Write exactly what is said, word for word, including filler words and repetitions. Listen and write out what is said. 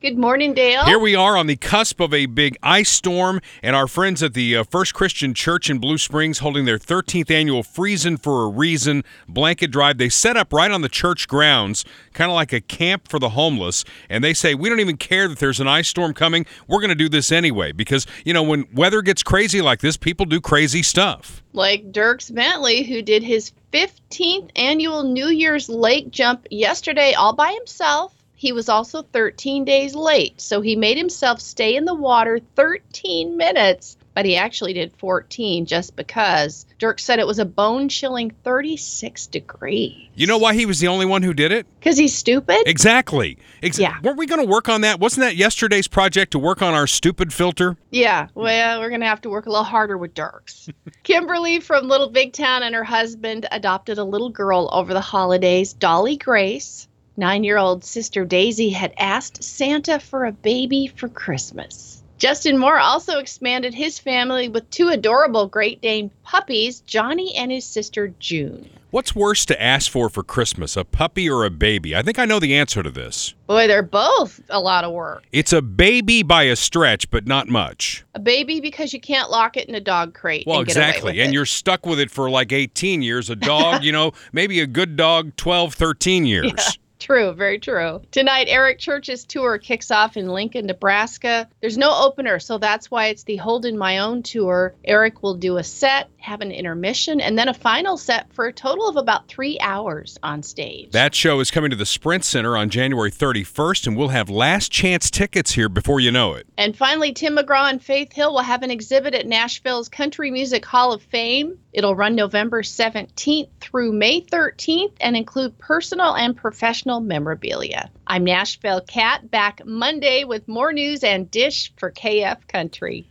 Good morning, Dale. Here we are on the cusp of a big ice storm, and our friends at the uh, First Christian Church in Blue Springs holding their thirteenth annual Freezin' for a Reason blanket drive. They set up right on the church grounds, kind of like a camp for the homeless, and they say, we don't even care that there's an ice storm coming. We're going to do this anyway because, you know, when weather gets crazy like this, people do crazy stuff. Like Dierks Bentley, who did his fifteenth annual New Year's lake jump yesterday all by himself. He was also thirteen days late, so he made himself stay in the water thirteen minutes, but he actually did fourteen just because. Dirk said it was a bone-chilling thirty-six degrees. You know why he was the only one who did it? Because he's stupid? Exactly. Ex- Yeah. Weren't we going to work on that? Wasn't that yesterday's project to work on our stupid filter? Yeah, well, we're going to have to work a little harder with Dirks. Kimberly from Little Big Town and her husband adopted a little girl over the holidays, Dolly Grace. Nine-year-old sister Daisy had asked Santa for a baby for Christmas. Justin Moore also expanded his family with two adorable Great Dane puppies, Johnny and his sister June. What's worse to ask for for Christmas, a puppy or a baby? I think I know the answer to this. Boy, they're both a lot of work. It's a baby by a stretch, but not much. A baby because you can't lock it in a dog crate Well, and get away exactly. with And it. you're stuck with it for like eighteen years. A dog, you know, maybe a good dog, twelve, thirteen years. Yeah. True, very true. Tonight, Eric Church's tour kicks off in Lincoln, Nebraska. There's no opener, so that's why it's the Hold in My Own tour. Eric will do a set, have an intermission, and then a final set for a total of about three hours on stage. That show is coming to the Sprint Center on January thirty-first, and we'll have last chance tickets here before you know it. And finally, Tim McGraw and Faith Hill will have an exhibit at Nashville's Country Music Hall of Fame. It'll run November seventeenth through May thirteenth and include personal and professional memorabilia. I'm Nashville Kat, back Monday with more news and dish for K F Country.